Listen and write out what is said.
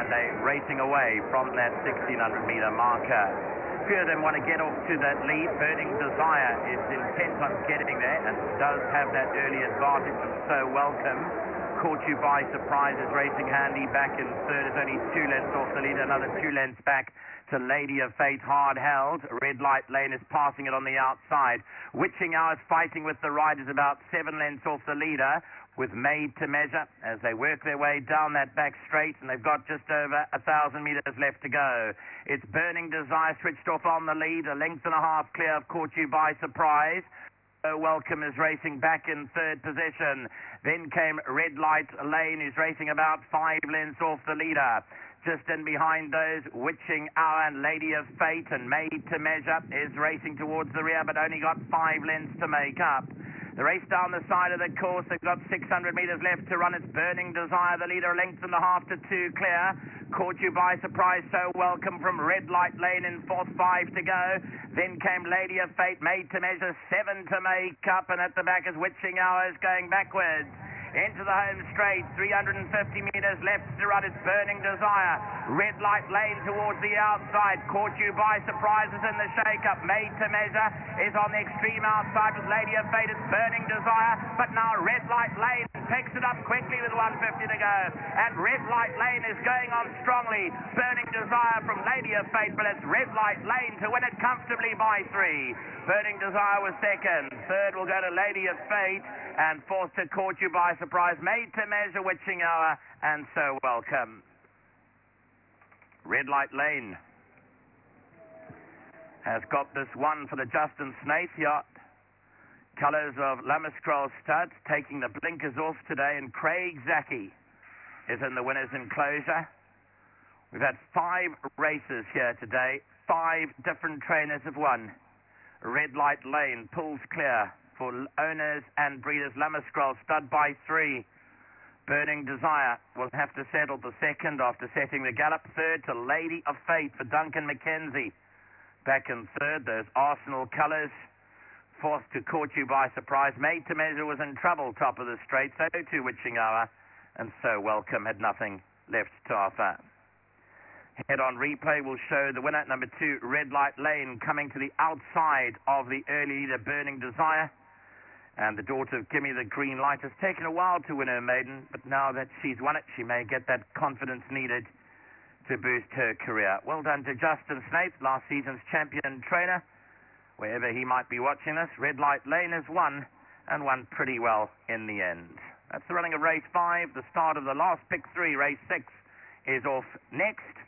and they're racing away from that 1600-meter marker. Few of them want to get off to that lead. Burning Desire is intent on getting there and does have that early advantage, and so welcome. Caught You By Surprise is racing handy back in third. Is only 2 lengths off the leader, another 2 lengths back to Lady of Fate, hard held. Red Light Lane is passing it on the outside. Witching Hours fighting with the riders about 7 lengths off the leader, with Made to Measure as they work their way down that back straight, and they've got just over 1,000 metres left to go. It's Burning Desire switched off on the lead, a length and a half clear of Caught You By Surprise. Welcome is racing back in third position. Then came Red Light Lane, who's racing about 5 lengths off the leader. Just in behind those, Witching Hour and Lady of Fate and Made to Measure is racing towards the rear, but only got 5 lengths to make up. The race down the side of the course, they've got 600 metres left to run. It's Burning Desire, the leader, a length and a half to 2 clear. Caught You By Surprise, so welcome from Red Light Lane in fourth, 5 to go. Then came Lady of Fate, Made to Measure, 7 to make up, and at the back is Witching Hours going backwards. Into the home straight, 350 metres left to run. It's Burning Desire. Red Light Lane towards the outside. Caught You By Surprise is in the shake-up. Made to Measure is on the extreme outside with Lady of Fate. It's Burning Desire, but now Red Light Lane picks it up quickly with 150 to go. And Red Light Lane is going on strongly. Burning Desire from Lady of Fate, but it's Red Light Lane to win it comfortably by 3. Burning Desire was second. Third will go to Lady of Fate, and fourth to Caught You By Surprise, Made to Measure, Witching Hour, and so welcome. Red Light Lane has got this one for the Justin Snaith yacht. Colours of Lamascroll studs, taking the blinkers off today, and Craig Zaki is in the winner's enclosure. We've had 5 races here today. 5 different trainers have won. Red Light Lane pulls clear for owners and breeders. Lamascroll stud by 3. Burning Desire will have to settle the second after setting the gallop. Third to Lady of Fate for Duncan McKenzie. Back in third, there's Arsenal Colours. Fourth to Caught You By Surprise. Made to Measure was in trouble, top of the straight. So too Witching Hour, and so welcome had nothing left to offer. Head-on replay will show the winner, number 2, Red Light Lane, coming to the outside of the early leader, Burning Desire. And the daughter of Gimme the Green Light has taken a while to win her maiden, but now that she's won it, she may get that confidence needed to boost her career. Well done to Justin Snaith, last season's champion trainer. Wherever he might be watching us, Red Light Lane has won, and won pretty well in the end. That's the running of race 5. The start of the last pick 3, race 6, is off next.